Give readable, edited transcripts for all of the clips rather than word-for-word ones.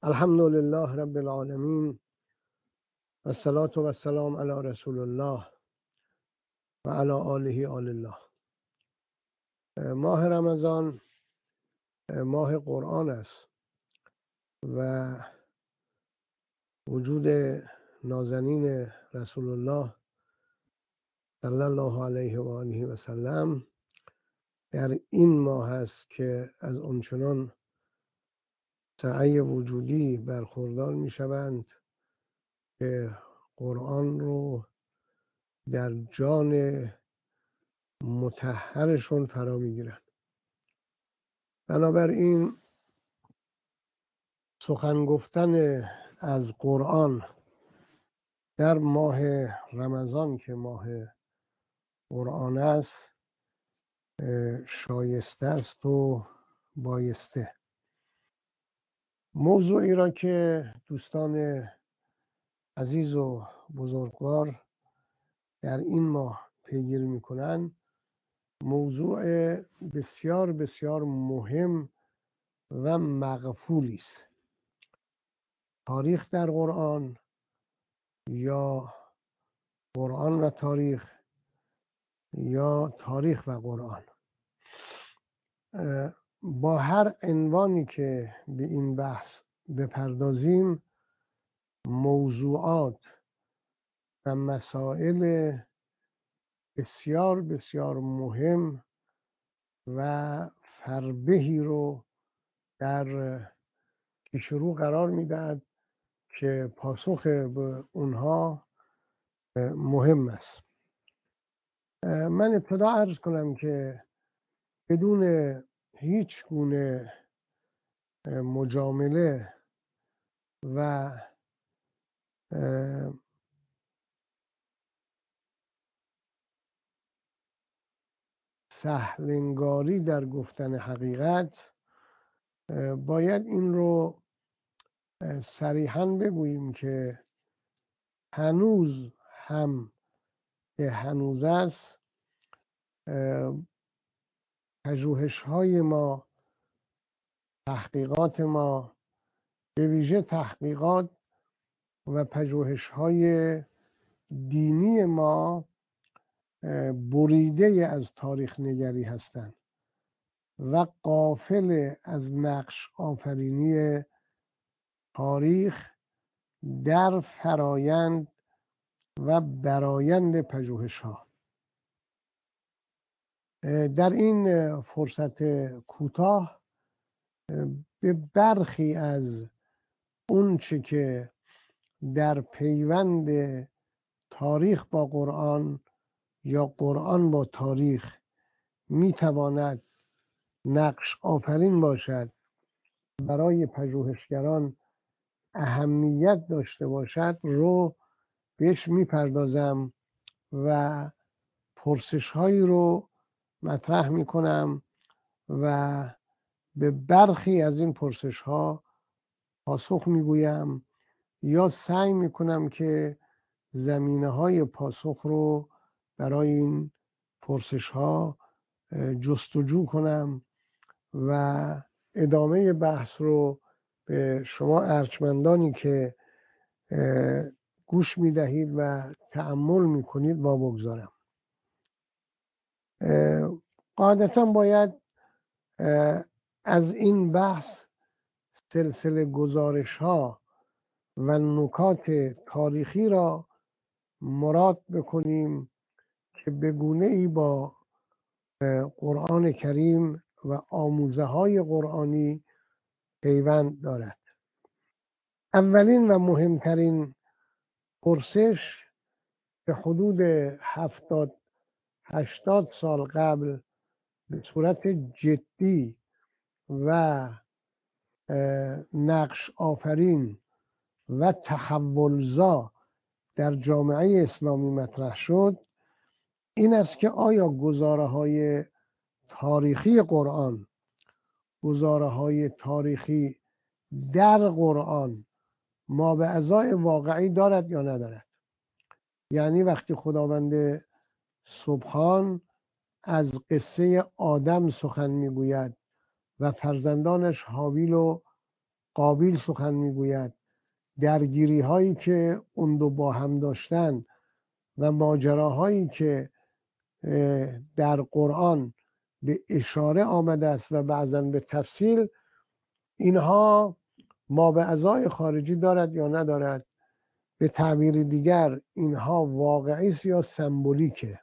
الحمد لله رب العالمین و الصلاة و السلام علی رسول الله و علی آله آل الله. ماه رمضان ماه قرآن است و وجود نازنین رسول الله صلی الله علیه و آله و سلم در این ماه است که از آنچنان سعی وجودی برخوردار می شوند که قرآن رو در جان مطهرشون فرا می گیرند. بنابراین سخن گفتن از قرآن در ماه رمضان که ماه قرآن است شایسته است و بایسته. موضوعی را که دوستان عزیز و بزرگوار در این ماه پیگیری میکنن موضوع بسیار بسیار مهم و مغفولی است. تاریخ در قرآن یا قرآن و تاریخ یا تاریخ و قرآن. با هر عنوانی که به این بحث بپردازیم موضوعات و مسائل بسیار بسیار مهم و فربهی رو در پیش رو قرار میدهد که پاسخ به اونها مهم است. من ابتدا عرض کنم که بدون هیچ گونه مجامله و سهلنگاری در گفتن حقیقت باید این رو صریحاً بگوییم که هنوز هم که هنوز است پژوهش‌های ما، تحقیقات ما، به ویژه تحقیقات و پژوهش‌های دینی ما بریده از تاریخ نگری هستند و غافل از نقش آفرینی تاریخ در فرایند و برایند پژوهش‌ها. در این فرصت کوتاه به برخی از اون چه که در پیوند تاریخ با قرآن یا قرآن با تاریخ میتواند نقش آفرین باشد، برای پژوهشگران اهمیت داشته باشد رو بهش میپردازم و پرسش هایی رو مطرح میکنم و به برخی از این پرسش ها پاسخ میگویم یا سعی میکنم که زمینه های پاسخ رو برای این پرسش ها جستجو کنم و ادامه بحث رو به شما ارجمندانی که گوش میدهید و تأمل میکنید بگذارم. قاعدتا باید از این بحث سلسله گزارش ها و نکات تاریخی را مراد بکنیم که به گونه ای با قرآن کریم و آموزه های قرآنی پیوند دارد. اولین و مهمترین پرسش به حدود 70-80 سال قبل به صورت جدی و نقش آفرین و تحولزا در جامعه اسلامی مطرح شد این است که آیا گزاره‌های تاریخی قرآن، گزاره‌های تاریخی در قرآن مابعضای واقعی دارد یا ندارد؟ یعنی وقتی خداوند سبحان از قصه آدم سخن میگوید و فرزندانش حابیل و قابیل سخن میگوید، درگیری هایی که اون دو با هم داشتن و ماجراهایی که در قرآن به اشاره آمده است و بعضا به تفصیل، اینها مابعضای خارجی دارد یا ندارد. به تعبیر دیگر اینها واقعی است یا سمبولیکه.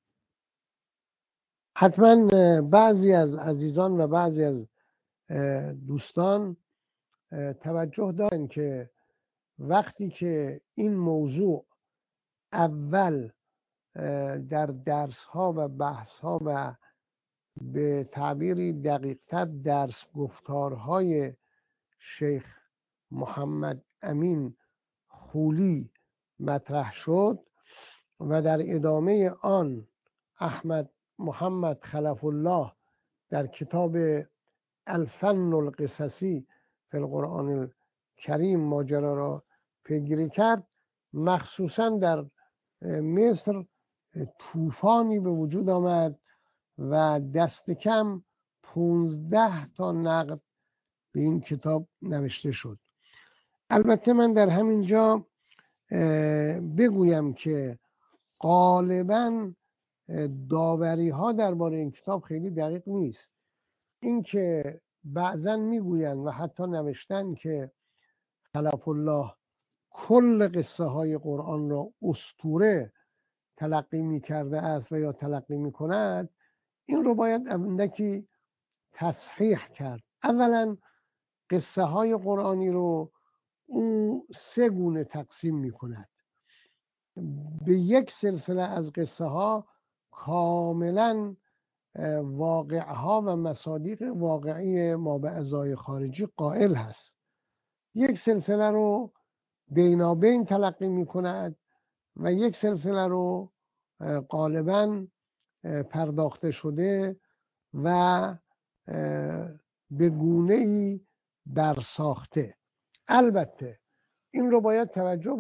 حتما بعضی از عزیزان و بعضی از دوستان توجه دارن که وقتی که این موضوع اول در درس ها و بحث ها و به تعبیری دقیقتر درس گفتارهای شیخ محمد امین خولی مطرح شد و در ادامه آن احمد محمد خلف الله در کتاب الفن القصصی فی القرآن الکریم ماجرا را پیگیری کرد، مخصوصا در مصر طوفانی به وجود آمد و دست کم 15 تا نقد به این کتاب نوشته شد. البته من در همین جا بگویم که غالباً داوری ها درباره این کتاب خیلی دقیق نیست. این که بعضا میگویند و حتی نوشتن که خلف الله کل قصه های قرآن را اسطوره تلقی می کرده است و یا تلقی می کند، این رو باید اندکی تصحیح کرد. اولا قصه های قرآنی رو او 3 گونه تقسیم می کند. به یک سلسله از قصه ها کاملا واقعها و مصادیق واقعی مابعضای خارجی قائل هست. یک سلسله رو بینابین تلقی می کند و یک سلسله رو غالبا پرداخته شده و به گونه‌ای برساخته. البته این رو باید توجه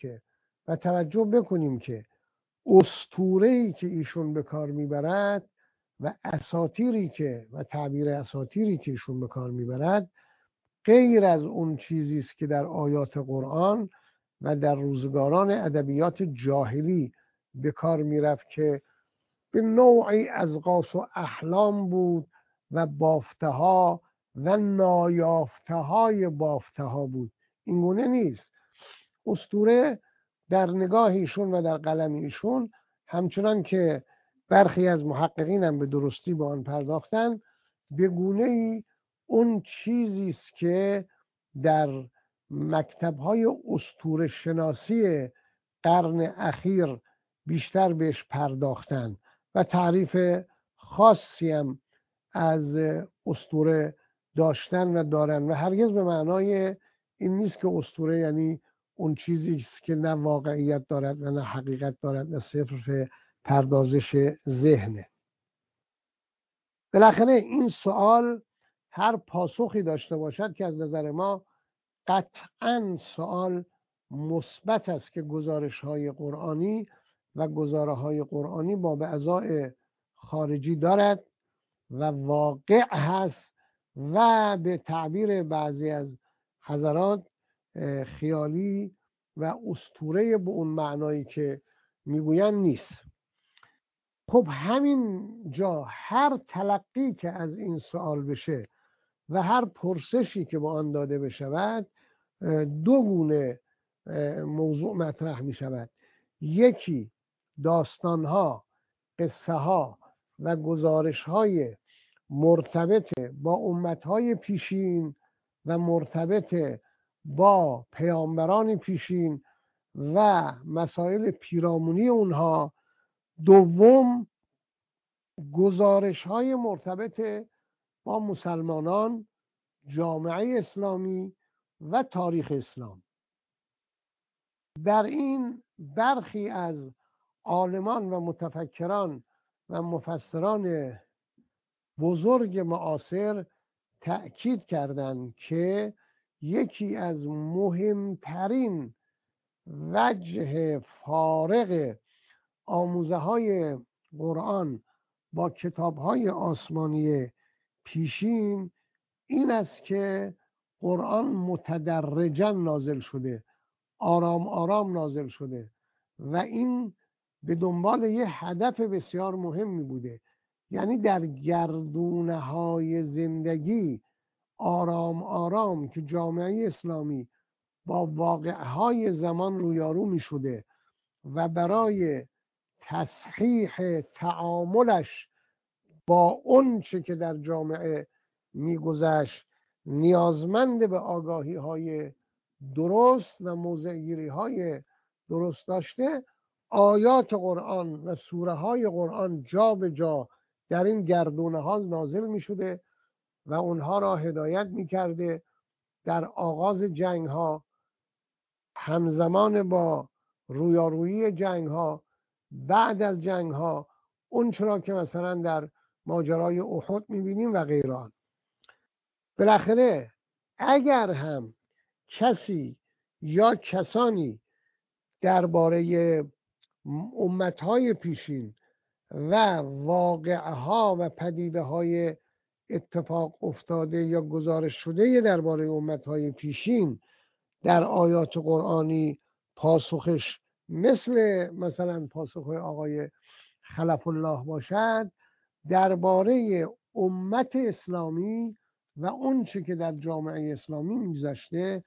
بکنیم که اسطوره‌ای که ایشون به کار میبرد و تعبیر اساطیری که ایشون به کار میبرد غیر از اون چیزی است که در آیات قرآن و در روزگاران ادبیات جاهلی به کار میرفت که به نوعی ازقاس و احلام بود و بافته ها و نایافته های بافته ها بود. این گونه نیست. اسطوره در نگاه ایشون و در قلم ایشون، همچنان که برخی از محققین هم به درستی با آن پرداختن، به گونه‌ای اون چیزی است که در مکتب‌های اسطوره شناسی قرن اخیر بیشتر بهش پرداختن و تعریف خاصی هم از اسطوره داشتن و دارن و هرگز به معنای این نیست که اسطوره یعنی اون چیزی است که نه واقعیت دارد و نه حقیقت دارد و صرف پردازش ذهنه. بالاخره این سوال هر پاسخی داشته باشد که از نظر ما قطعاً سوال مثبت است که گزارش‌های قرآنی و گزاره‌های قرآنی مابعضای خارجی دارد و واقع هست و به تعبیر بعضی از حضرات خیالی و اسطوره به اون معنایی که میگوین نیست. خب همین جا هر تلقی که از این سوال بشه و هر پرسشی که با آن داده بشود، 2 گونه موضوع مطرح می شود. یکی داستانها، قصه ها و گزارش های مرتبط با امتهای پیشین و مرتبط با پیامبران پیشین و مسائل پیرامونی اونها. دوم گزارش های مرتبط با مسلمانان، جامعه اسلامی و تاریخ اسلام. در این برخی از عالمان و متفکران و مفسران بزرگ معاصر تأکید کردند که یکی از مهمترین وجه فارق آموزه های قرآن با کتاب های آسمانی پیشین این است که قرآن متدرجا نازل شده، آرام آرام نازل شده و این به دنبال یه هدف بسیار مهمی بوده. یعنی در گردونه های زندگی آرام آرام که جامعه اسلامی با واقعهای زمان رویارو می شده و برای تصحیح تعاملش با اون چه که در جامعه میگذشت نیازمند به آگاهی های درست و موضع‌گیری های درست داشته، آیات قرآن و سوره های قرآن جا به جا در این گردونه ها نازل می شده و اونها را هدایت می کرده در آغاز جنگ ها، همزمان با رویارویی جنگ ها، بعد از جنگ ها، اون چرا که مثلا در ماجرای احد میبینیم و غیران. بالاخره اگر هم کسی یا کسانی درباره امتهای پیشین و واقعها و پدیده‌های اتفاق افتاده یا گزارش شده درباره امتهای پیشین در آیات قرآنی پاسخش مثلا پاسخ آقای خلف الله باشد، درباره امت اسلامی و اون چه که در جامعه اسلامی میگذشته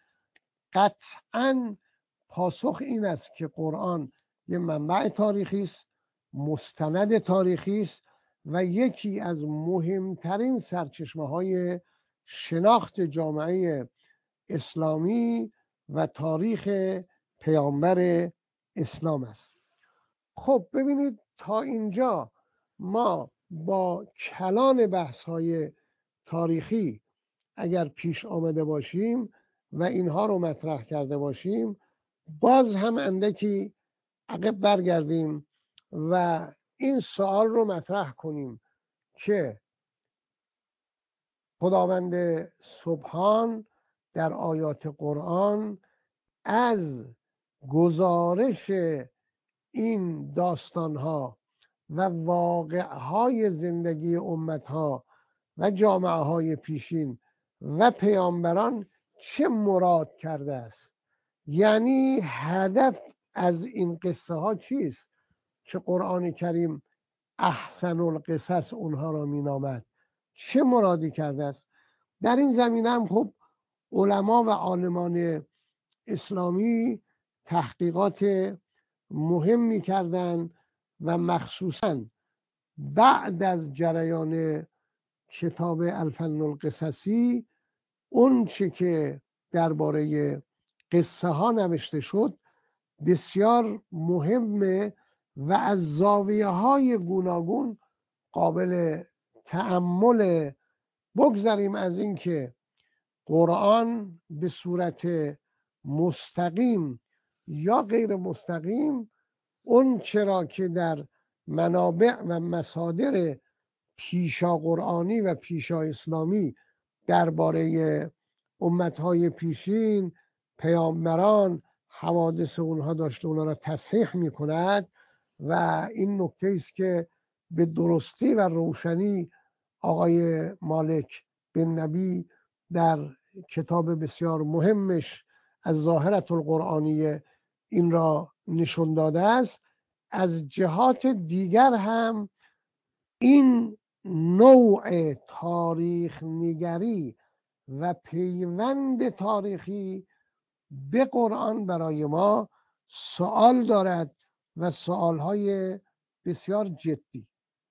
قطعا پاسخ این است که قرآن یه منبع تاریخی است، مستند تاریخی است و یکی از مهمترین سرچشمه‌های شناخت جامعه اسلامی و تاریخ پیامبر اسلام است. خب ببینید تا اینجا ما با کلان بحث‌های تاریخی اگر پیش آمده باشیم و اینها رو مطرح کرده باشیم، باز هم اندکی عقب برگردیم و این سوال رو مطرح کنیم که خداوند سبحان در آیات قرآن از گزارش این داستانها و واقعهای زندگی امتها و جامعه های پیشین و پیامبران چه مراد کرده است. یعنی هدف از این قصه ها چیست که قرآن کریم احسن القصص اونها را می نامد؟ چه مرادی کرده است؟ در این زمینه هم خب علما و عالمان اسلامی تحقیقات مهمی کردند و مخصوصا بعد از جریان کتاب الفن القصصی اون چه که درباره قصه ها نوشته شد بسیار مهمه و از زاویه های گوناگون قابل تأمل. بگذاریم از اینکه قرآن به صورت مستقیم یا غیر مستقیم اون چرا که در منابع و مصادر پیشا قرآنی و پیشا اسلامی درباره امتهای پیشین، پیامبران، حوادث اونها داشته اونها را تصحیح می کند و این نکته است که به درستی و روشنی آقای مالک بن نبی در کتاب بسیار مهمش از ظاهرة القرآنیه این را نشون داده است. از جهات دیگر هم این نوع تاریخ نگری و پیوند تاریخی به قرآن برای ما سوال دارد و سوالهای بسیار جدی،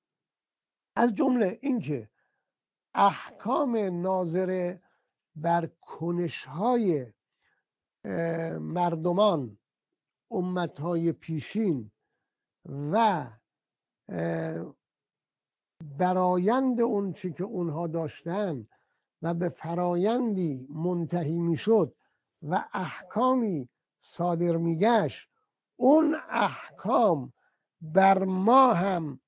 از جمله اینکه احکام ناظر بر کنش‌های مردمان امتهای پیشین و برایند اون چی که اونها داشتن و به فرایندی منتهی میشد و احکامی صادر میگشت، اون احکام بر ما هم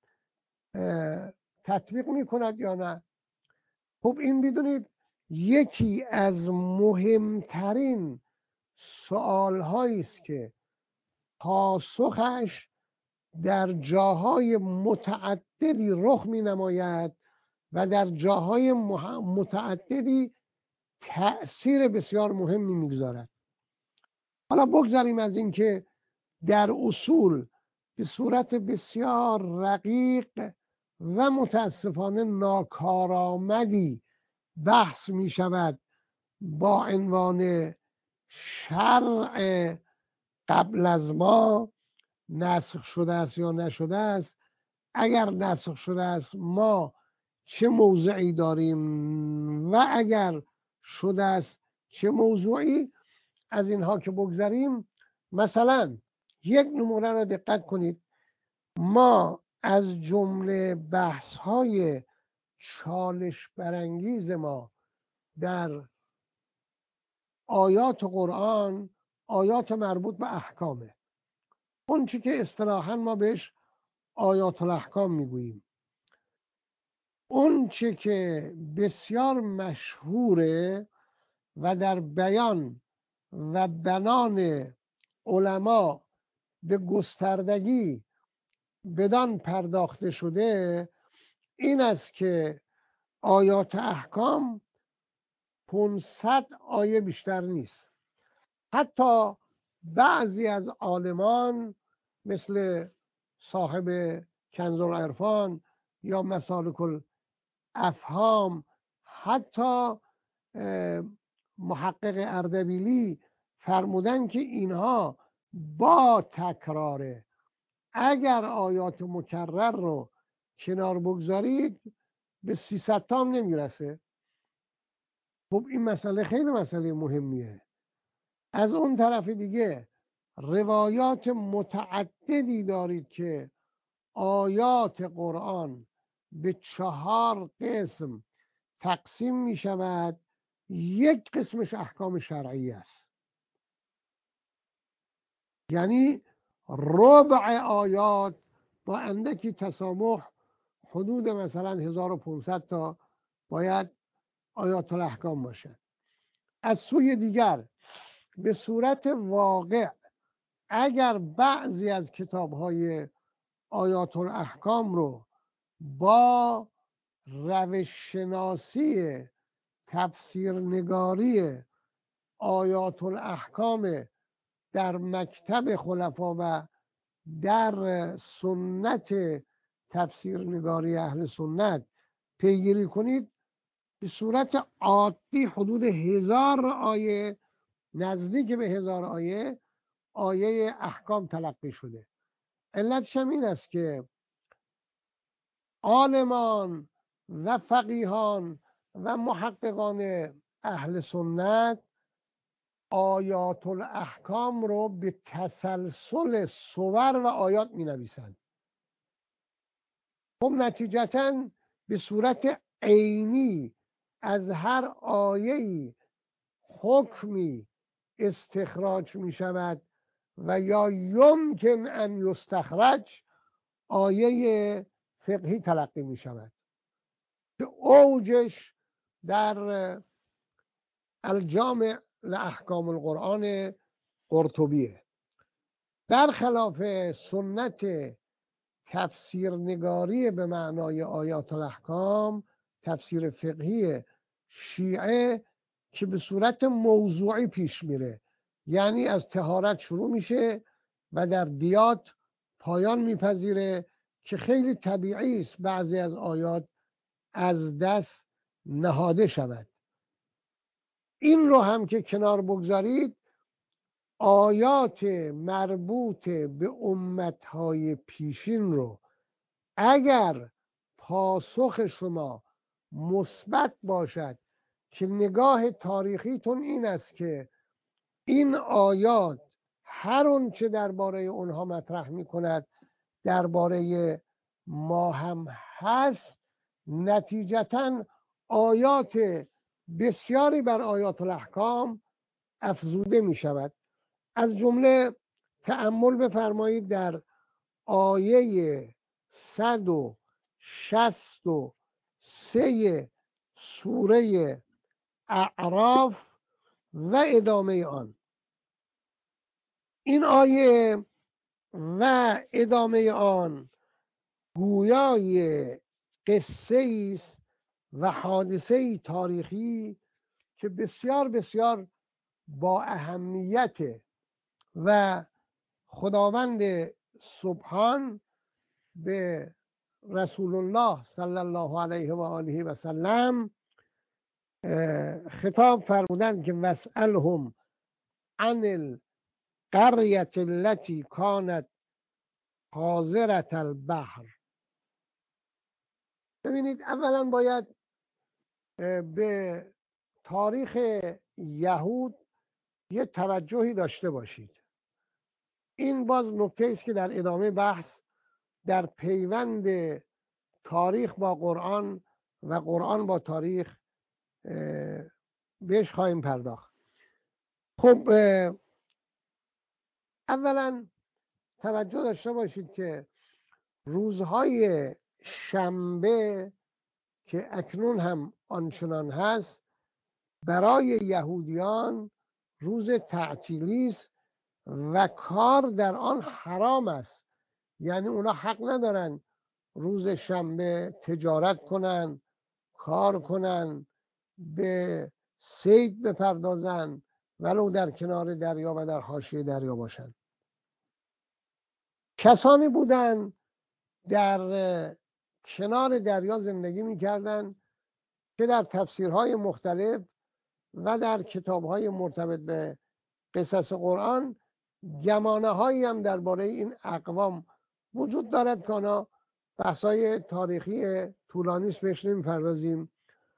تطبیق میکند یا نه؟ خب این بدونید یکی از مهمترین سوالهایی است که پاسخش در جاهای متعددی رخ می نماید و در جاهای متعددی تأثیر بسیار مهمی میگذارد. حالا بگذاریم از اینکه در اصول به صورت بسیار رقیق و متاسفانه ناکارآمدی بحث می شود با عنوان شرع قبل از ما نسخ شده است یا نشده است. اگر نسخ شده است ما چه موضعی داریم و اگر شده است چه موضوعی. از اینها که بگذاریم، مثلا یک نمونه را دقت کنید. ما از جمله بحث های چالش برانگیز ما در آیات قرآن آیات مربوط به احکامه، اون چی که اصطلاحاً ما بهش آیات الاحکام میگوییم. اون چی که بسیار مشهوره و در بیان و بنان علما به گستردگی بدان پرداخته شده این است که آیات احکام 500 آیه بیشتر نیست. حتی بعضی از عالمان مثل صاحب کنز العرفان یا مسالک الافهام، حتی محقق اردبیلی فرمودن که اینها با تکراره اگر آیات مکرر رو کنار بگذارید به 300 تا هم نمیرسه. خب این مسئله خیلی مسئله مهمیه. از اون طرف دیگه روایات متعددی دارید که آیات قرآن به 4 قسم تقسیم می شود. یک قسمش احکام شرعی است، یعنی ربع آیات با اندکی تسامح حدود مثلا 1500 تا باید آیات الاحکام باشد. از سوی دیگر به صورت واقع اگر بعضی از کتاب‌های آیات الاحکام رو با روش شناسی تفسیر نگاری آیات الاحکام در مکتب خلفا و در سنت تفسیر نگاری اهل سنت پیگیری کنید، به صورت عادی حدود 1000 آیه، نزدیک به 1000 آیه احکام تلقی شده. علتش هم این است که عالمان و فقیهان و محققان اهل سنت آیات الاحکام رو به تسلسل صور و آیات می نویسند. خب نتیجتاً به صورت عینی از هر آیه‌ای حکمی استخراج می شود و یا یمکن ان یستخرج آیه فقهی تلقی می شود که اوجش در الجامع لاحکام القرآن قرطبیه. برخلاف سنت تفسیر نگاری به معنای آیات الاحکام، تفسیر فقهی شیعه که به صورت موضوعی پیش میره، یعنی از طهارت شروع میشه و در بیات پایان میپذیره که خیلی طبیعی است بعضی از آیات از دست نهاده شود. این رو هم که کنار بگذارید، آیات مربوط به امتهای پیشین رو اگر پاسخ شما مثبت باشد که نگاه تاریخیتون این است که این آیات هر اون چه درباره اونها مطرح می کند درباره ما هم هست، نتیجتاً آیات بسیاری بر آیات الاحکام افزوده می شود. از جمله تأمل بفرمایید در آیه 163 سوره اعراف و ادامه آن. این آیه و ادامه آن گویای قصه است و حادثه تاریخی که بسیار بسیار با اهمیته و خداوند سبحان به رسول الله صلی الله علیه و آله و سلم خطاب فرمودند که واسألهم عن القرية التي كانت حاضرة البحر. ببینید اولا باید به تاریخ یهود یه توجهی داشته باشید. این باز نکته است که در ادامه بحث در پیوند تاریخ با قرآن و قرآن با تاریخ بهش خواهیم پرداخت. خب اولا توجه داشته باشید که روزهای شنبه که اکنون هم آنچنان هست برای یهودیان روز تعطیلی است و کار در آن حرام است. یعنی اونا حق ندارن روز شنبه تجارت کنن، کار کنن، به صید بپردازن ولو در کنار دریا و در حاشیه دریا باشن. کسانی بودن در کنار دریا زندگی میکردن که در تفسیرهای مختلف و در کتابهای مرتبط به قصص قرآن گمانه هایی هم درباره این اقوام وجود دارد که اونا بحثای تاریخی طولانی بهش نمی‌پردازیم.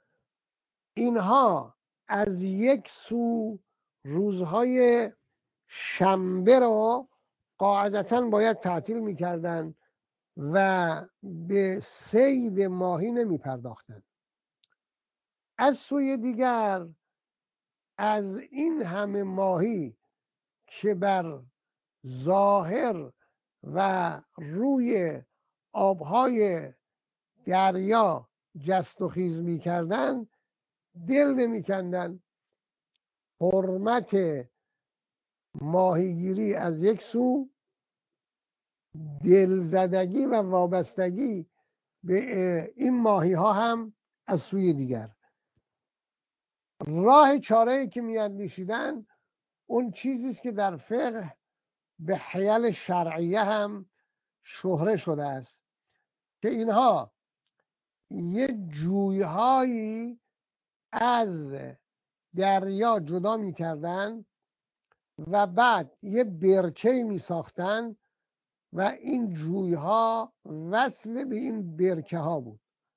اینها از یک سو روزهای شنبه رو قاعدتاً باید تعطیل می‌کردند و به صید ماهی نمی‌پرداختند. از سوی دیگر از این همه ماهی که بر ظاهر و روی آبهای دریا جست و خیز می‌کردند دل نمی‌کندند. حرمت ماهیگیری از یک سو، دلزدگی و وابستگی به این ماهی ها هم از سوی دیگر. راه چاره‌ای که میاندیشیدن اون چیزی است که در فقه به حیل شرعیه هم شهره شده است که اینها یه جویهایی از دریا جدا میکردن و بعد یه برکه‌ای میساختن و این جویها وصل به این برکه ها بود.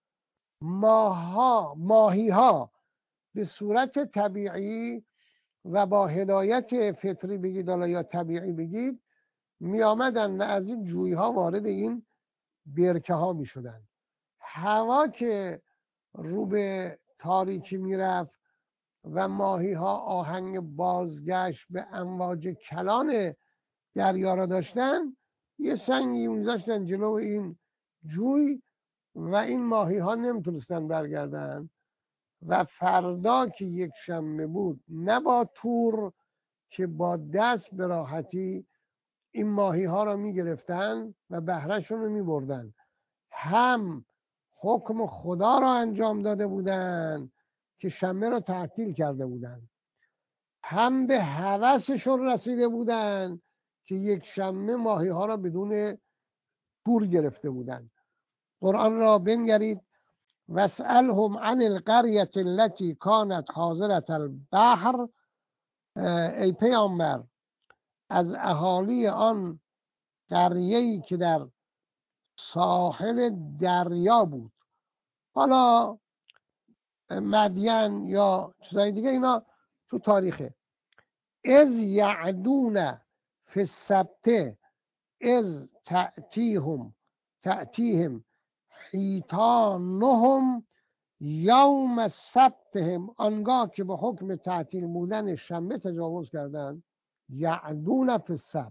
ماهی ها به صورت طبیعی و با هدایت فطری بگید یا طبیعی بگید می آمدن و از این جویها وارد این برکه ها می شدن. هوا که رو به تاریکی می رفت و ماهی ها آهنگ بازگشت به امواج کلان دریا را داشتن، یه سنگی میذاشتن جلو این جوی و این ماهی ها نمیتونستن برگردن و فردا که یک شنبه بود نه با تور که با دست به راحتی این ماهی ها را میگرفتن و بهرهشون رو میبردن. هم حکم خدا را انجام داده بودن که شنبه را تعطیل کرده بودن، هم به هوسشون رسیده بودن که یک شنبه ماهی ها را بدون تور گرفته بودن. قرآن را بنگرید واسألهم عن القرية التي كانت حاضرة البحر. ای پیامبر از اهالی آن قریه‌ای که در ساحل دریا بود، حالا مدین یا چیزای دیگه، اینا تو تاریخه. از یعدون فی السبت از تأتیهم حیتانهم یوم سبتهم، آنگاه که به حکم تعطیل بودن شنبه تجاوز کردند. یعدون فی السبت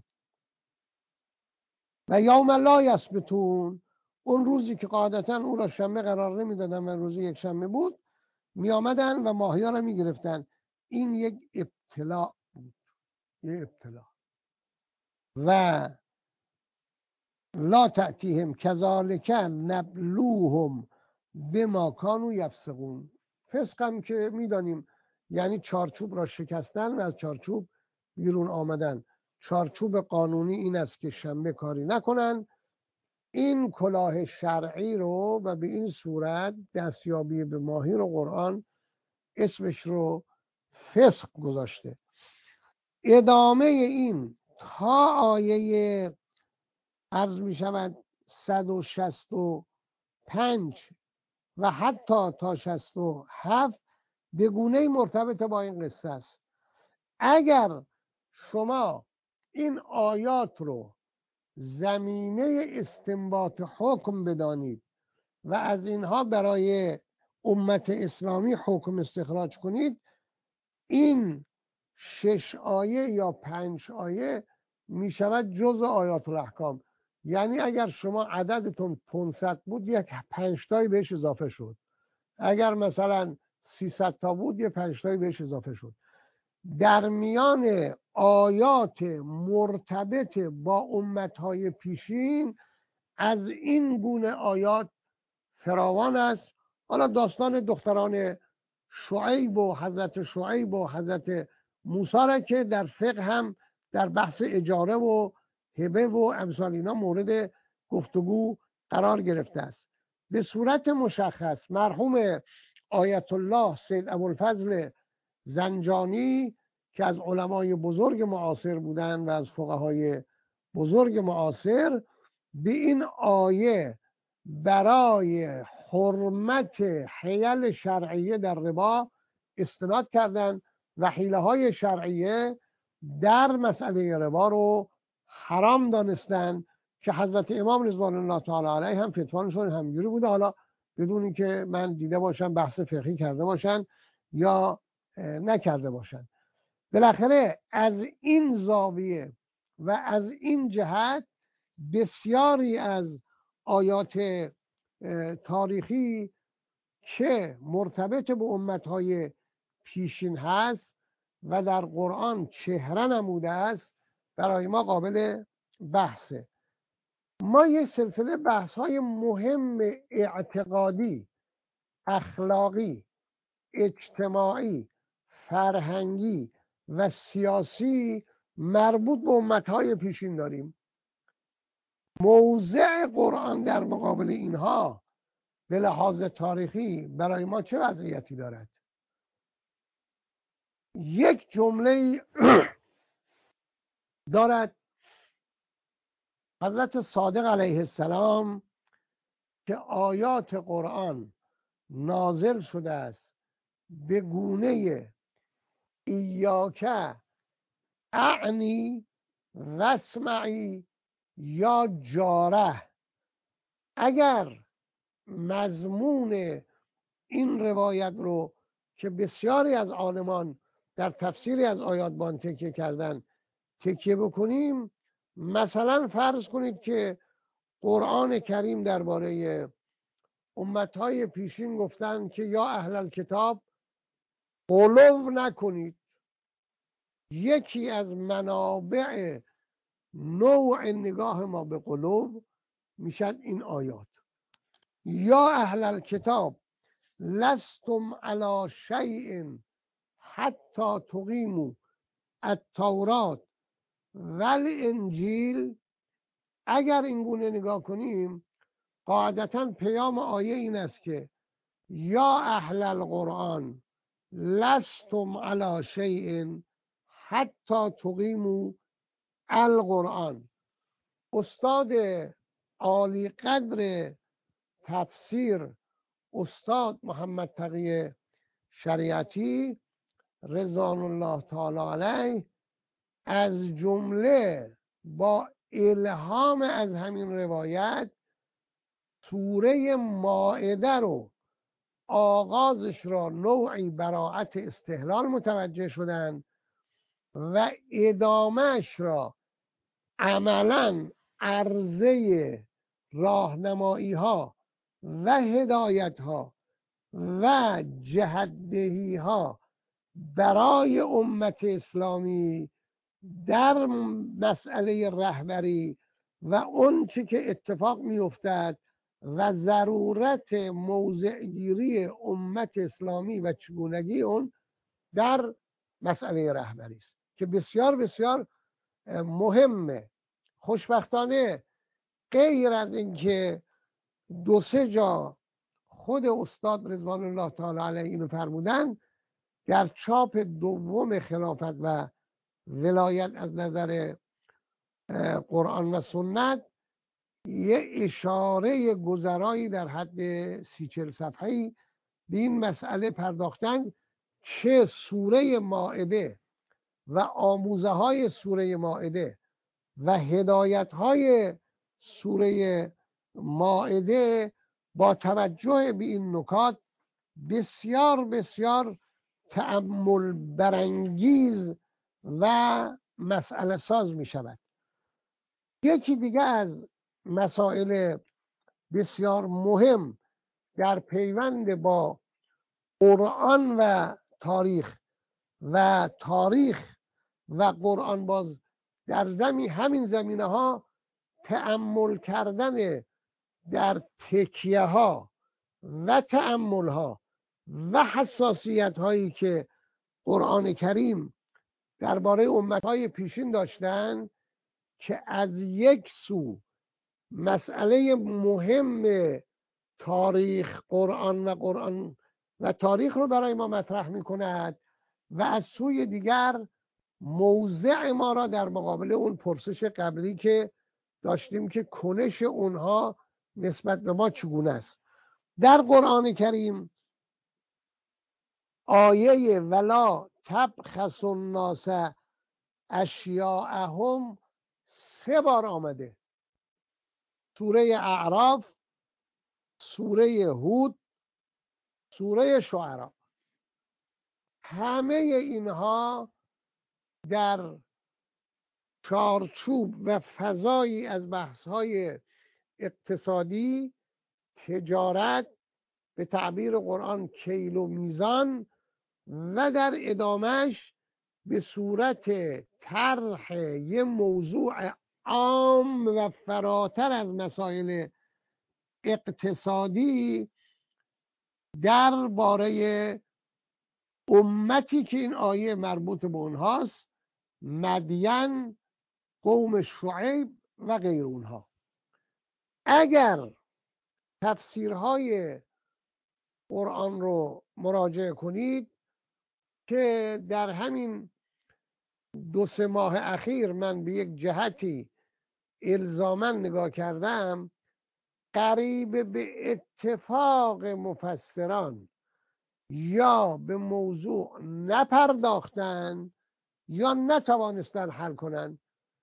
و یوم لا یسبتون، اون روزی که قاعدتا اون را شنبه قرار نمیدادن و روزی یک شنبه بود می آمدن و ماهی ها را می گرفتن. این یک ابتلاء بود، یک ابتلاء. و لا تأتیهم کذالک نبلوهم بما کانوا یفسقون. فسق هم که میدانیم یعنی چارچوب را شکستن و از چارچوب بیرون آمدن. چارچوب قانونی این است که شنبه کاری نکنن. این کلاه شرعی رو و به این صورت دستیابی به ماهی رو قرآن اسمش رو فسق گذاشته. ادامه این تا آیه عرض می شود 165 و حتی تا 67 به گونه مرتبط با این قصه است. اگر شما این آیات رو زمینه استنباط حکم بدانید و از اینها برای امت اسلامی حکم استخراج کنید، این 6 آیه یا 5 آیه می شود جزء آیات الاحکام. یعنی اگر شما عددتون 500 بود یک 5 تایی بهش اضافه شد، اگر مثلا 300 تا بود یک 5 تایی بهش اضافه شد. در میان آیات مرتبط با امتهای پیشین از این گونه آیات فراوان است. حالا داستان دختران شعیب و حضرت شعیب و حضرت موسی را که در فقه هم در بحث اجاره و هبه و امثال اینا مورد گفتگو قرار گرفته است. به صورت مشخص مرحوم آیت الله سید ابوالفضل زنجانی که از علمای بزرگ معاصر بودند و از فقهای بزرگ معاصر به این آیه برای حرمت حیل شرعیه در ربا استناد کردند و حیله های شرعیه در مسئله ربا رو حرام دانستند که حضرت امام رضوان الله تعالی علیه هم فتواشون همینجوری بوده. حالا بدون اینکه من دیده باشم بحث فقهی کرده باشن یا نکرده باشن. بالاخره از این زاویه و از این جهت بسیاری از آیات تاریخی که مرتبط به امتهای پیشین هست و در قرآن چهره نموده است برای ما قابل بحثه. ما یک سلسله بحث های مهم اعتقادی، اخلاقی، اجتماعی، فرهنگی و سیاسی مربوط به امتهای پیشین داریم. موضع قرآن در مقابل اینها به لحاظ تاریخی برای ما چه وضعیتی دارد؟ یک جمله دارد حضرت صادق علیه السلام که آیات قرآن نازل شده است به گونه ایاک اعنی واسمعی یا جاره. اگر مضمون این روایت رو که بسیاری از عالمان در تفسیری از آیات بان تکیه کردن تکیه بکنیم، مثلا فرض کنید که قرآن کریم درباره امتهای پیشین گفتن که یا اهل الکتاب غلو نکنید. یکی از منابع نوع نگاه ما به غلو میشن این آیات. یا اهل الکتاب لستم علی شیء حتی تقیموا التورات والانجیل. اگر این گونه نگاه کنیم قاعدتا پیام آیه این است که یا اهل القرآن لستم علی شیء حتی تقیموا القرآن. استاد عالی قدر تفسیر استاد محمد تقی شریعتی رضوان الله تعالی علیه از جمله با الهام از همین روایت سوره مائده رو آغازش را نوعی براعت استحلال متوجه شدند و ادامهش را عملا عرضه راهنمایی ها و هدایت ها و جهت‌دهی ها برای امت اسلامی در مسئله رهبری و اون چی که اتفاق میافتد و ضرورت موضع گیری امت اسلامی و چگونگی اون در مسئله رهبری است که بسیار بسیار مهمه. خوشبختانه غیر از اینکه 2-3 جا خود استاد رضوان الله تعالی علیه اینو فرمودن، در چاپ دوم خلافت و ولایت از نظر قرآن و سنت یه اشاره گذرایی در حد 30-40 صفحه‌ای به این مسئله پرداختن که سوره مائده و آموزه های سوره مائده و هدایت های سوره مائده با توجه به این نکات بسیار بسیار تأمل برانگیز و مسئله ساز می شود. یکی دیگه از مسائل بسیار مهم در پیوند با قرآن و تاریخ و تاریخ و قرآن باز در همین زمینه ها تأمل کردن در تکیه ها و تأمل ها و حساسیت هایی که قرآن کریم درباره امت های پیشین داشتن که از یک سو مسئله مهم تاریخ قرآن و تاریخ رو برای ما مطرح می کند و از سوی دیگر موضع ما را در مقابل اون پرسش قبلی که داشتیم که کنش اونها نسبت به ما چگونه است. در قرآن کریم آیه ولا تبخس الناس اشیاءهم 3 بار آمده. سوره اعراف، سوره هود، سوره شعراء. همه اینها در چارچوب و فضایی از بحث‌های اقتصادی، تجارت، به تعبیر قرآن کیل و میزان و در ادامهش به صورت طرح یه موضوع عام و فراتر از مسائل اقتصادی درباره امتی که این آیه مربوط به اونهاست، مدین، قوم شعیب و غیر اونها. اگر تفسیرهای قرآن رو مراجعه کنید که در همین 2-3 ماه اخیر من به یک جهتی الزاما نگاه کردم، قریب به اتفاق مفسران یا به موضوع نپرداختن یا نتوانستن حل کنن.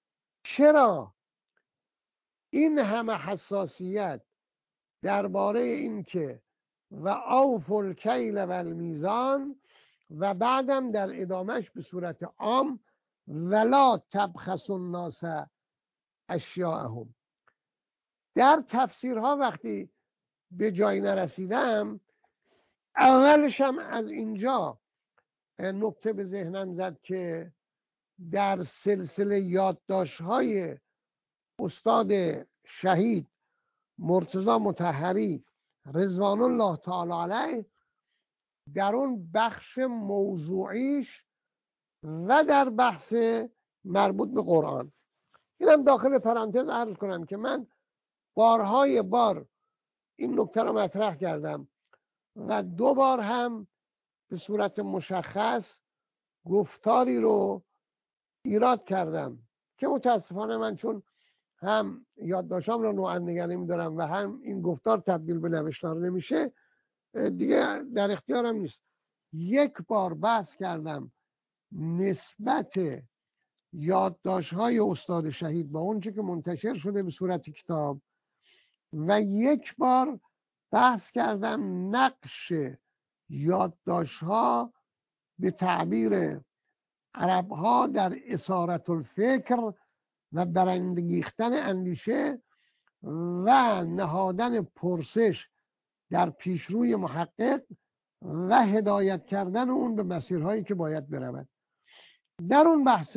چرا این همه حساسیت درباره این که و اوفوا الکیل و المیزان و بعدم در ادامهش به صورت عام ولا تبخسوا الناس اشیاءهم. در تفسیرها وقتی به جایی نرسیدم، اولش هم از اینجا نکته به ذهنم زد که در سلسله یادداشت‌های استاد شهید مرتضی مطهری رضوان الله تعالی علیه در اون بخش موضوعیش و در بحث مربوط به قرآن، اینم داخل پرانتز عرض کنم که من بارهای بار این نکته رو مطرح کردم و 2 بار هم به صورت مشخص گفتاری رو ایراد کردم که متاسفانه من چون هم یادداشتام رو نوعا نگه نمی‌دارم و هم این گفتار تبدیل به نوشتار نمیشه، دیگه در اختیارم نیست. 1 بار بحث کردم نسبت یادداشت‌های استاد شهید با اون چه که منتشر شده به صورت کتاب و 1 بار بحث کردم نقش یادداشت‌ها به تعبیر عرب‌ها در اثارت الفکر و برانگیختن اندیشه و نهادن پرسش در پیشروی محقق و هدایت کردن اون به مسیرهایی که باید برود. در اون بحث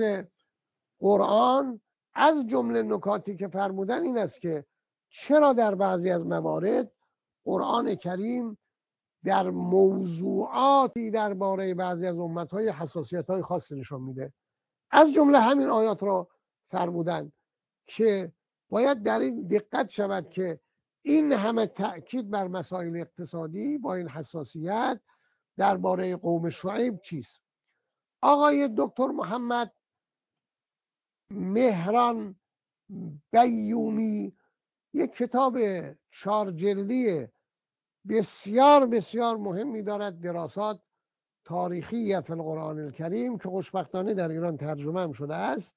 قرآن از جمله نکاتی که فرمودن این است که چرا در بعضی از موارد قرآن کریم در موضوعاتی درباره بعضی از امت‌های حساسیت‌های خاصی نشان میده. از جمله همین آیات را فرمودند که باید در این دقت شود که این همه تأکید بر مسائل اقتصادی با این حساسیت درباره قوم شعیب چیست؟ آقای دکتر محمد مهران بیومی یک کتاب 4 جلدی بسیار بسیار مهمی دارد، دراسات تاریخی فی القرآن الکریم، که خوشبختانه در ایران ترجمه هم شده است.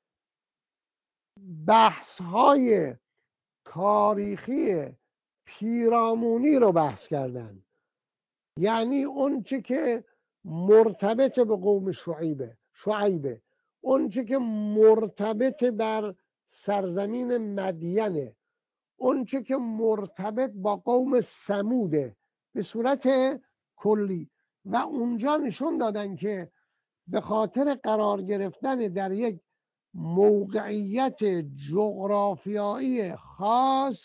بحث های تاریخی پیرامونی رو بحث کردن، یعنی اون چه که مرتبط به قوم شعیبه، اون چه که مرتبط بر سرزمین مدینه، اون چه که مرتبط با قوم ثموده به صورت کلی. و اونجا نشون دادن که به خاطر قرار گرفتن در یک موقعیت جغرافیایی خاص،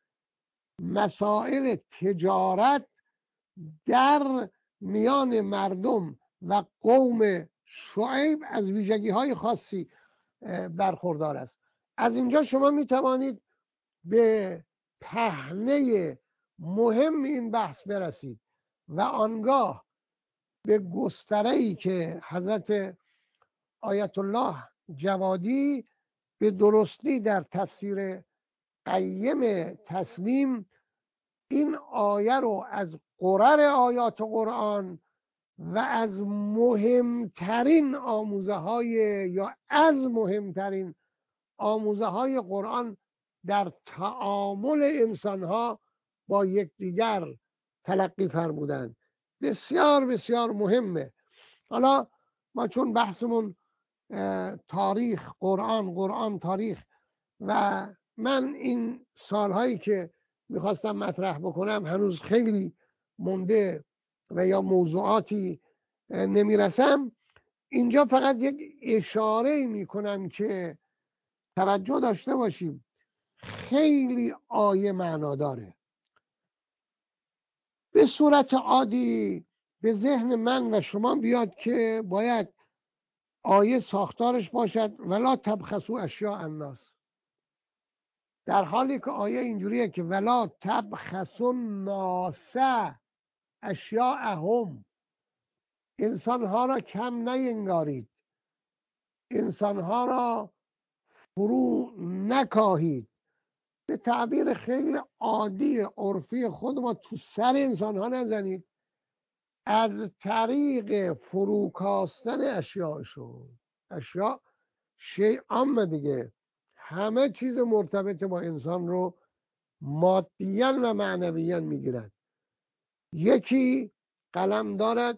مسائل تجارت در میان مردم و قوم شعیب از ویژگی‌های خاصی برخوردار است. از اینجا شما می توانید به پهنه مهم این بحث برسید و آنگاه به گستره‌ای که حضرت آیت الله جوادی به درستی در تفسیر قیم تسلیم این آیه رو از قرر آیات قرآن و از مهمترین آموزه های یا از مهمترین آموزه های قرآن در تعامل انسان ها با یکدیگر تلقی فرمودند. بسیار بسیار مهمه. حالا ما چون بحثمون تاریخ قرآن تاریخ و من این سالهایی که میخواستم مطرح بکنم هنوز خیلی مونده و یا موضوعاتی نمیرسم، اینجا فقط یک اشاره میکنم که توجه داشته باشیم خیلی آیه معنا داره. به صورت عادی به ذهن من و شما بیاد که باید آیه ساختارش باشد ولا تبخسوا اشیاء الناس، در حالی که آیه اینجوریه که ولا تبخسوا الناس اشیاءهم، انسانها را کم نینگارید، انسانها را فرو نکاهید. به تعبیر خیلی عادی عرفی خود ما تو سر انسانها نزنید از طریق فروکاستن اشیاءشون. اشیاء شیء عام دیگه، همه چیز مرتبط با انسان رو مادیاً و معنویاً میگیرد. یکی قلم دارد،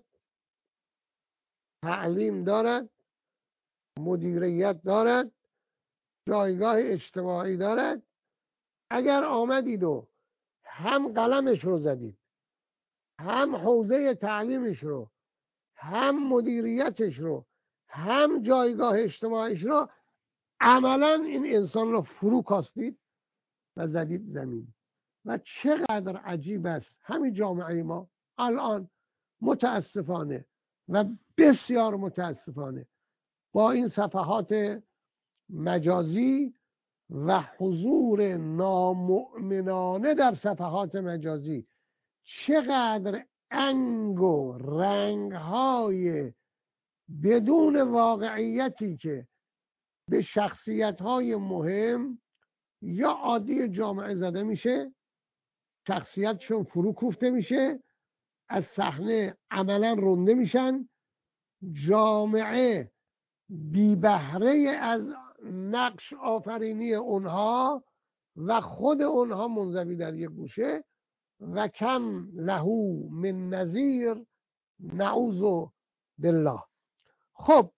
تعلیم دارد، مدیریت دارد، جایگاه اجتماعی دارد. اگر آمدید و هم قلمش رو زدید، هم حوزه تعلیمش رو، هم مدیریتش رو، هم جایگاه اجتماعیش رو، عملا این انسان رو فرو کاستید و زدید زمین. و چقدر عجیب است همین جامعه ما الان متاسفانه و بسیار متاسفانه با این صفحات مجازی و حضور نامؤمنانه در صفحات مجازی چقدر انگ و رنگ‌های بدون واقعیتی که به شخصیت‌های مهم یا عادی جامعه زده میشه، شخصیتشون فرو کوفته میشه، از صحنه عملا رونده میشن، جامعه بی بهره از نقش آفرینی اونها و خود اونها منزوی در یک گوشه و کم لهو من نظیر، نعوذ بالله. خب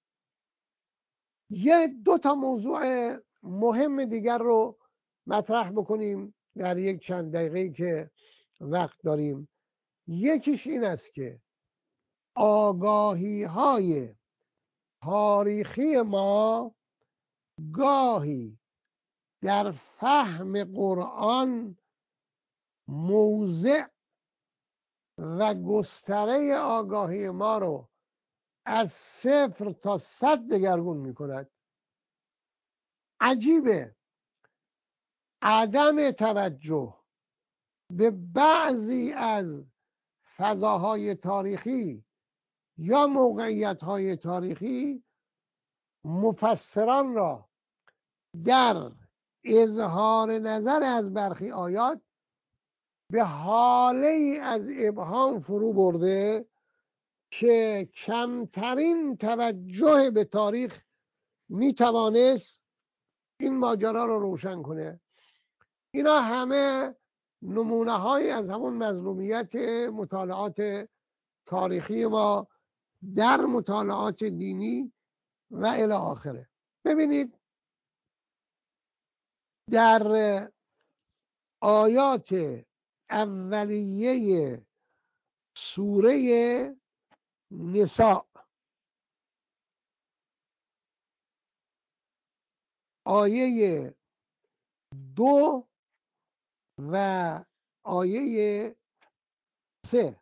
دو تا موضوع مهم دیگر رو مطرح بکنیم در یک چند دقیقه‌ای که وقت داریم. یکیش این است که آگاهی های تاریخی ما گاهی در فهم قرآن موضع و گستره آگاهی ما رو از 0 تا 100 دگرگون میکند. عجیبه عدم توجه به بعضی از فضاهای تاریخی یا موقعیت‌های تاریخی مفسران را در اظهار نظر از برخی آیات به حاله از ابهام فرو برده که کمترین توجه به تاریخ میتوانست این ماجرا رو روشن کنه. اینا همه نمونه های از همون مظلومیت مطالعات تاریخی ما در مطالعات دینی و الی آخره. ببینید در آیات اولیه سوره نساء آیه 2 و آیه 3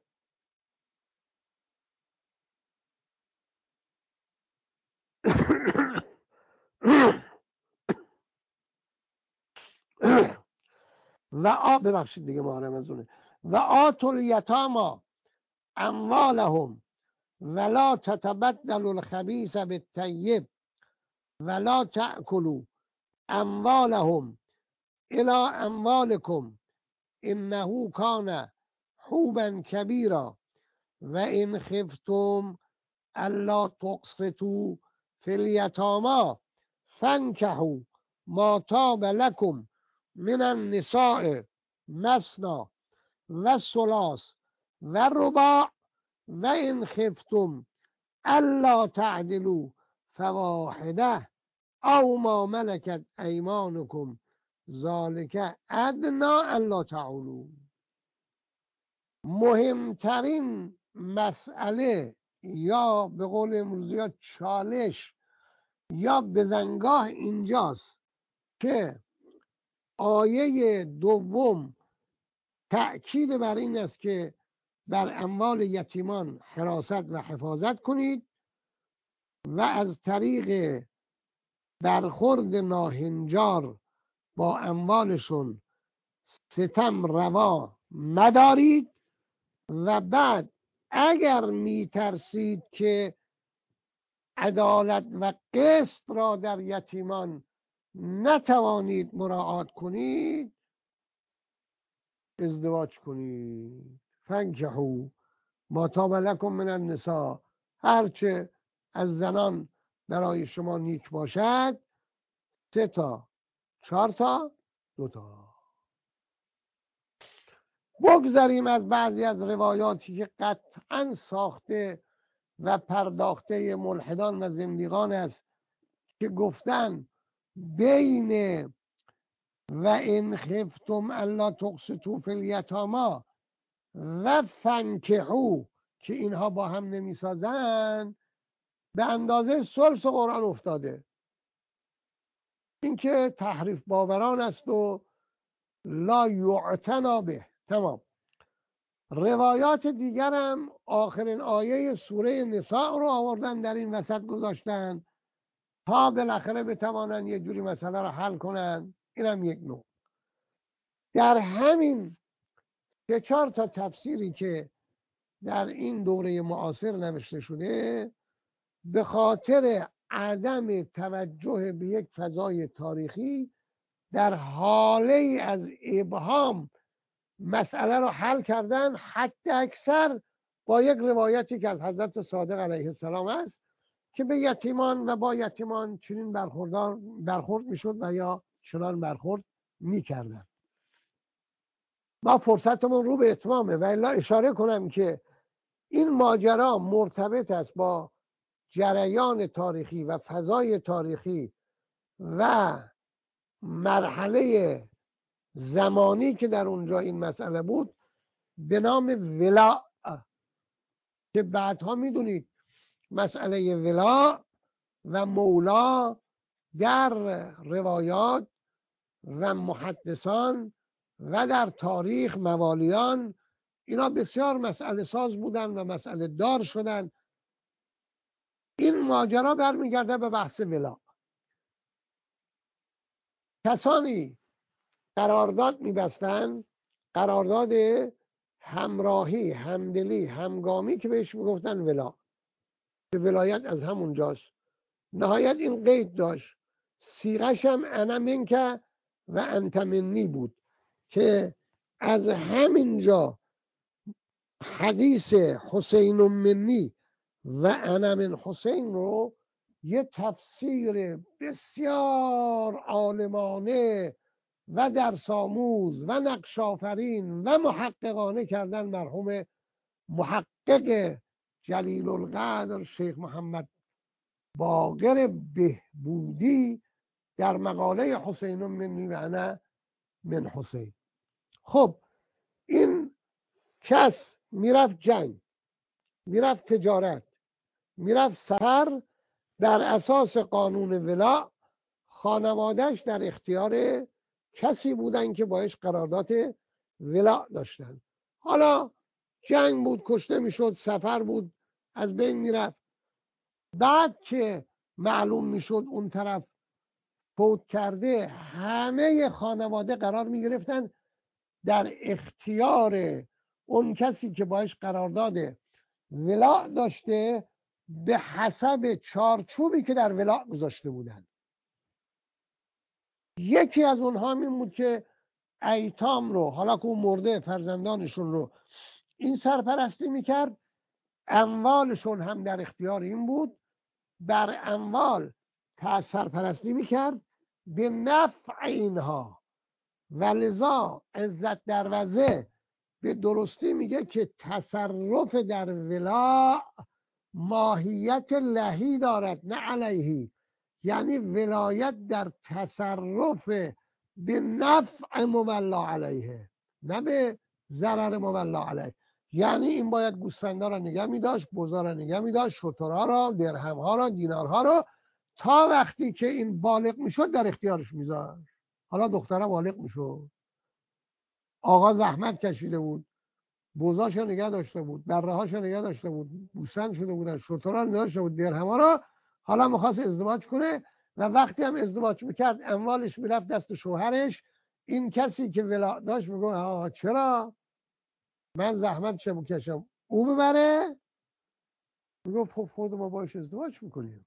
و ببخشید دیگه محرم از اونه. و آتوا الیتامی اموالهم ولا تتبدلوا الخبیث بالطیب ولا تأکلوا اموالهم الی اموالکم انه کان حوبا کبیرا و ان خفتم الا تقسطوا فی الیتامی فانکحوا ما طاب لکم من النساء مثنی و ثلاث و رباع و ان خفتم الا تعدلوا فواحده او ما ملکت ایمانکم ذالک ادنا الا تعولوا. مهمترین مسئله یا به قول امروزی چالش یا بزنگاه اینجاست که آیه 2 تأکید بر این است که بر اموال یتیمان حراست و حفاظت کنید و از طریق برخورد ناهنجار با اموالشون ستم روا مدارید و بعد اگر میترسید که عدالت و قسط را در یتیمان نتوانید مراعات کنید ازدواج کنید. فانکحوا ما طاب لکم من النساء، هرچه از زنان برای شما نیک باشد 3 تا 4 تا 2 تا. بگذاریم از بعضی از روایاتی که قطعا ساخته و پرداخته ملحدان و زندیقان است که گفتن بین و ان خفتم الا تقسطوا فی الیتامی و فانکحوا که اینها با هم نمیسازن به اندازه ثلث قرآن افتاده. این که تحریف باوران است و لا یعتنا به. تمام. روایات دیگرم آخرین آیه سوره نساء رو آوردن در این وسط گذاشتن تا بالاخره بتوانن یه جوری مسئله رو حل کنن. اینم یک نوع. در همین 3-4 تا تفسیری که در این دوره معاصر نوشته شده به خاطر عدم توجه به یک فضای تاریخی در حاله از ابهام مسئله رو حل کردن، حتی اکثر با یک روایتی که از حضرت صادق علیه السلام است که به یتیمان و با یتیمان چنین برخورد میشد و یا چنان برخورد میکردن. ما فرصتمون رو به اتمامه و الا اشاره کنم که این ماجرا مرتبط است با جریان تاریخی و فضای تاریخی و مرحله زمانی که در اونجا این مسئله بود به نام ولا که بعدها میدونید مسئله ولا و مولا در روایات و محدثان و در تاریخ موالیان اینا بسیار مسئله ساز بودن و مسئله دار شدن. این ماجرا برمیگرده به بحث ولا. کسانی قرارداد میبستن، قرارداد همراهی، همدلی، همگامی که بهش میگفتن ولا، به ولایت از همونجاست. نهایت این قید داشت، صیغش هم انا منک و انت منی بود که از همینجا حدیث حسین منی و انا من حسین رو یه تفسیر بسیار عالمانه و درس‌آموز و نقش‌آفرین و محققانه کردن مرحوم محقق جلیل القدر شیخ محمد باقر بهبودی در مقاله حسین منی و انا من حسین. خب این کس میرفت جنگ، میرفت تجارت، میرفت سفر، در اساس قانون ولا خانوادهش در اختیار کسی بودن که باش قرارداد ولا داشتن. حالا جنگ بود، کشته میشد، سفر بود، از بین میرفت. بعد که معلوم میشد اون طرف فوت کرده، همه خانواده قرار میگرفتن در اختیار اون کسی که باش قرارداد ولا داشته به حسب چارچوبی که در ولا گذاشته بودن. یکی از اونها این بود که ایتام رو، حالا که اون مرده، فرزندانشون رو این سرپرستی میکرد، اموالشون هم در اختیار این بود، بر اموال سرپرستی میکرد به نفع اینها. و لذا عزت دروازه به درستی میگه که تصرف در ولا ماهیت لهی دارد نه علیهی، یعنی ولایت در تصرف به نفع مولا علیه نه به ضرر مولا علیه. یعنی این باید گوسفندا را نگه میداشت، بزا را نگه میداشت، شترها را، درهمها را، دینارها را، تا وقتی که این بالغ میشد در اختیارش میذاشت. حالا دخترها بالغ میشد، آقا زحمت کشیده بود، بوزاشو نگه داشته بود، برهاشو نگه داشته بود، گوسفند شده بودن، شترها نگه داشته بود، درهمها را، حالا میخواست ازدواج کنه و وقتی هم ازدواج میکرد اموالش میرفت دست شوهرش. این کسی که ولا داشت میگه چرا من زحمت چه بکشم او ببره؟ میگه خب خود ما باش ازدواج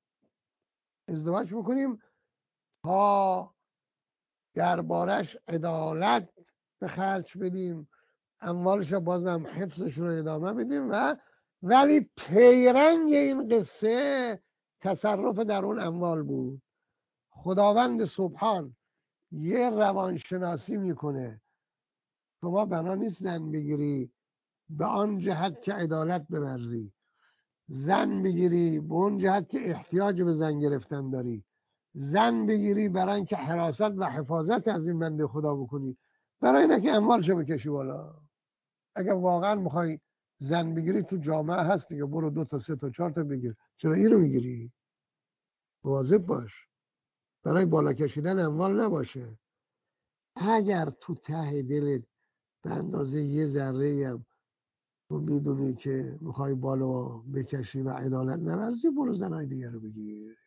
میکنیم تا دربارش عدالت به خرج بدیم، اموالش رو بازم حفظش رو ادامه بدیم ولی پیرنگ این قصه تصرف در اون اموال بود. خداوند سبحان یه روانشناسی میکنه، شما بنا نیست زن بگیری به آن جهت که عدالت بورزی، زن بگیری به اون جهت که احتیاج به زن گرفتن داری، زن بگیری برای اینکه حراست و حفاظت از این بنده خدا بکنی، برای اینه که اموالشو بکشی بالا. اگر واقعا میخوای زن بگیری تو جامعه هست دیگه، برو 2 تا 3 تا 4 تا بگیر، چرا این رو میگیری؟ مواظب باش برای بالا کشیدن اموال نباشه. اگر تو ته دلت به اندازه یه ذره هم تو میدونی که میخوای بالا بکشی و عدالت نورزی، برو زنای دیگه رو بگیر.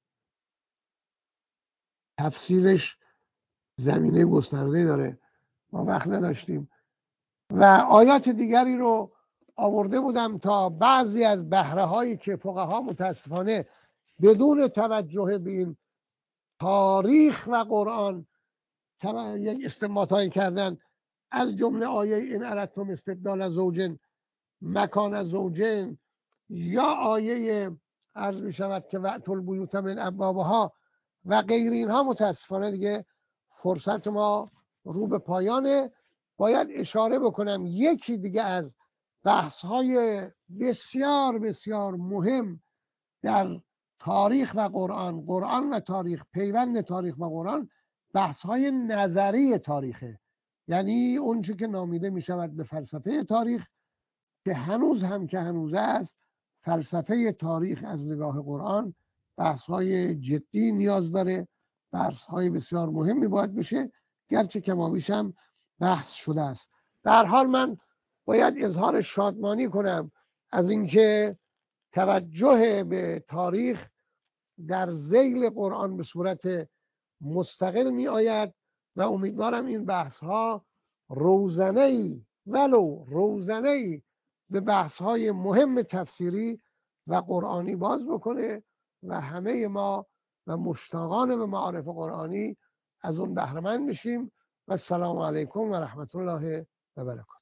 تفسیرش زمینه گسترده داره، ما وقت نداشتیم. و آیات دیگری رو آورده بودم تا بعضی از بهره هایی که فقها متاسفانه بدون توجه به این تاریخ و قرآن یک استنباط هایی کردن، از جمله آیه این اردتم استبدال زوجین مکان زوجین، یا آیه عرض می شود که وأتوا البیوت من ابوابها و غیر اینها، متاسفانه دیگه فرصت ما رو به پایانه. باید اشاره بکنم یکی دیگه از بحث های بسیار بسیار مهم در تاریخ و قرآن، قرآن و تاریخ، پیوند تاریخ و قرآن، بحث های نظری تاریخه. یعنی اون چی که نامیده می شود به فلسفه تاریخ، که هنوز هم که هنوز است، فلسفه تاریخ از نگاه قرآن بحث های جدی نیاز داره، بحث های بسیار مهمی باید بشه، گرچه کمابیش هم بحث شده است. در حال من باید اظهار شادمانی کنم از اینکه توجه به تاریخ در ذیل قرآن به صورت مستقل می آید و امیدوارم این بحث ها روزنه‌ای ولو روزنه‌ای به بحث های مهم تفسیری و قرآنی باز بکنه و همه ما و مشتاقان به معارف قرآنی از اون بهره مند بشیم و السلام علیکم و رحمت الله و برکاته.